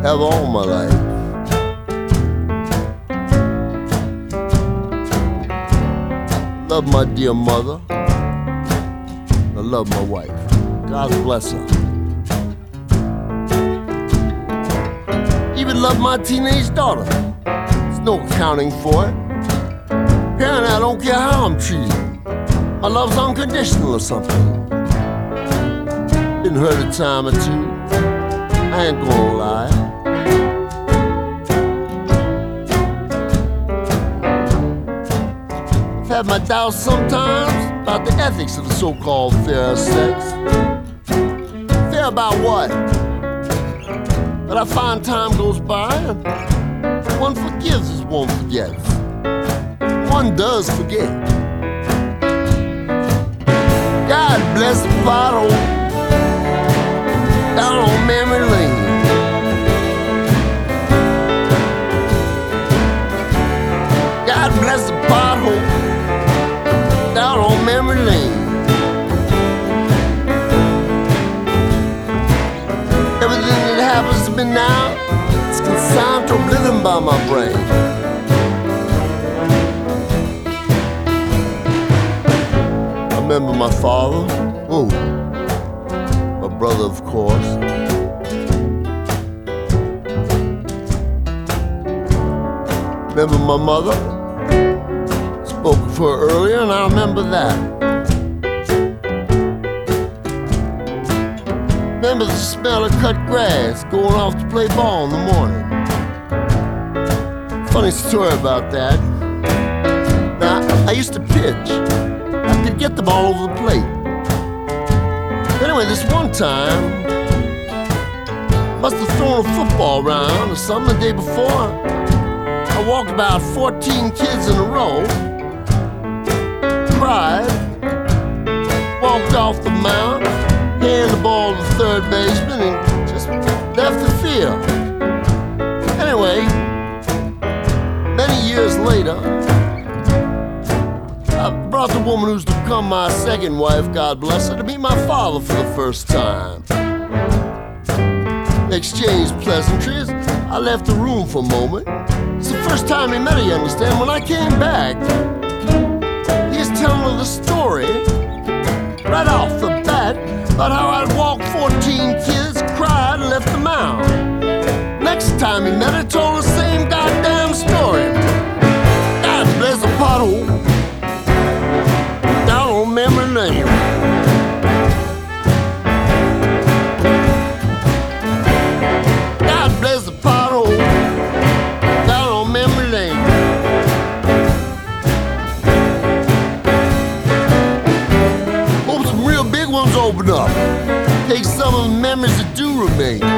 have all my life. Love my dear mother. I love my wife. God bless her. Even love my teenage daughter. There's no accounting for it. Apparently I don't care how I'm treated. My love's unconditional or something. Been hurt a time or two. I ain't gonna lie. I've had my doubts sometimes about the ethics of the so-called fair sex. Fair about what? But I find time goes by and one forgives as one forgets. One does forget. God bless the pothole down on memory lane. God bless the pothole down on memory lane. Everything that happens to me now is consigned to oblivion by my brain. I remember my father, my brother of course. Remember my mother? Spoke of her earlier and I remember that. Remember the smell of cut grass going off to play ball in the morning. Funny story about that. Now, I used to pitch. I could get the ball over the plate. Anyway, this one time, must have thrown a football around or something the day before. I walked about 14 kids in a row, cried, walked off the mound, handed the ball to the third baseman and just left the field. Anyway, many years later, I brought the woman who's to become my second wife, God bless her, to meet my father for the first time. Exchanged pleasantries. I left the room for a moment. It's the first time he met her, you understand. When I came back, he's telling her the story right off the bat about how I'd walked 14 kids, cried, and left the mound. Next time he met her, told the same goddamn story. God bless the pothole down on memory lane. God bless the pothole down on memory lane. Hope some real big ones open up. Take some of the memories that do remain.